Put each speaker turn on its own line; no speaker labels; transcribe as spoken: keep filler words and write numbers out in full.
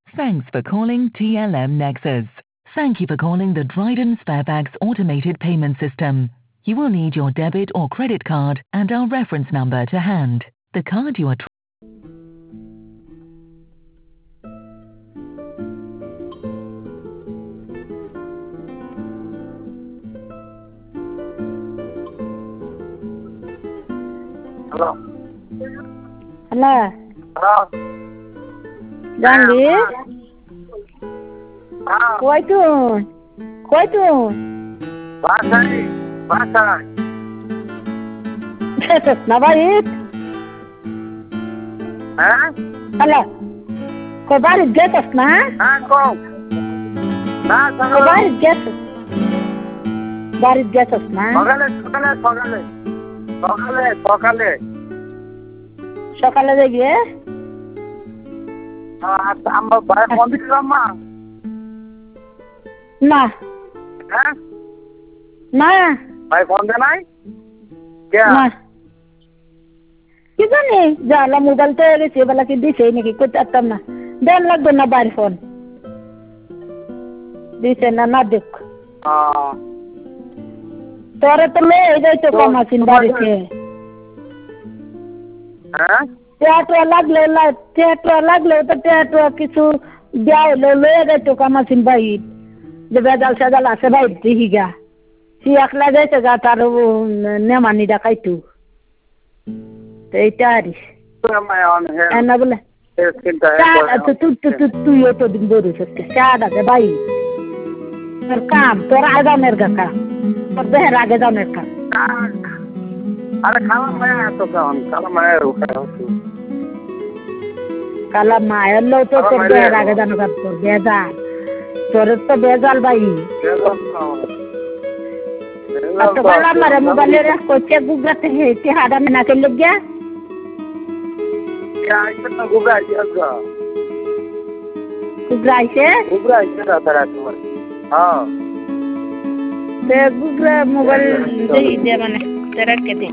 Thanks for calling T L M Nexus. Thank you for calling the Dryden Sparebags automated payment system. You will need your debit or credit card and our reference number to hand. The card you are tr-
Hello.
Hello.
Hello.
Janvi?
Ah,
Koi tu? Koi tu?
Basai. Basai.
Getas na barit?
Eh?
Hello. Koi barit getas na?
Ah, kau. Nah,
Koi
sama.
barit getas? Barit getas na?
Sokale, sokale, sokale. Sokale, sokale.
সকালে যাবি
Ah, আমার ভাই phone দিলাম মা।
না
হ্যাঁ?
না
ভাই ফোন দে নাই? কে?
না কি জানি জালা মোবাইল তো গেছে বেলা কি দিছে নাকি করতে পারতাম না দেন লাগবে না বাড়ি ফোন দিছে না না দেখ
আহ,
তোরা তো লয়ে যাইতো কমাসিন বাড়িতে
হ্যাঁ?
টেয়াটুয়া লাগলে টেয়াটুয়া লাগলে তো টেয়াটুয়া কিছু দেওয়া হলো লয়ে যাইতো কমাসিন বাইর যে বেজাল সেজাল আছে বাইর দেখি গা সি একলা যাইতো গা তার নেমানি ডাকাইতো তো এইটা আরিস
মাই অন হেড
এনা বলে
চিন্তা
তুইও তো দিন বড় সত্যি চাঁদ আছে ভাই তোর কাম তোর আগে যাওনের গা কাম তোর দেহের আগে যাওনের কাম
আরে খাওয়া মায়া তো কারণ খাওয়া মায়া উঠে হচ্ছে
কালা মায়ের লোক তো তোর দেহের আগে যানো কাম তোর বেজাল তোর তো বেজাল ভাই তো কালা মারে মোবাইলের করছে গুগলাতে হেঁটে হাডা মেনা করলে গিয়া
গুগা আইসা
গুগলা আইসে
গুগা আইসা রাতারা তোমার হ্যাঁ
গুগলা মোবাইল দিয়ে মানে তেরা কে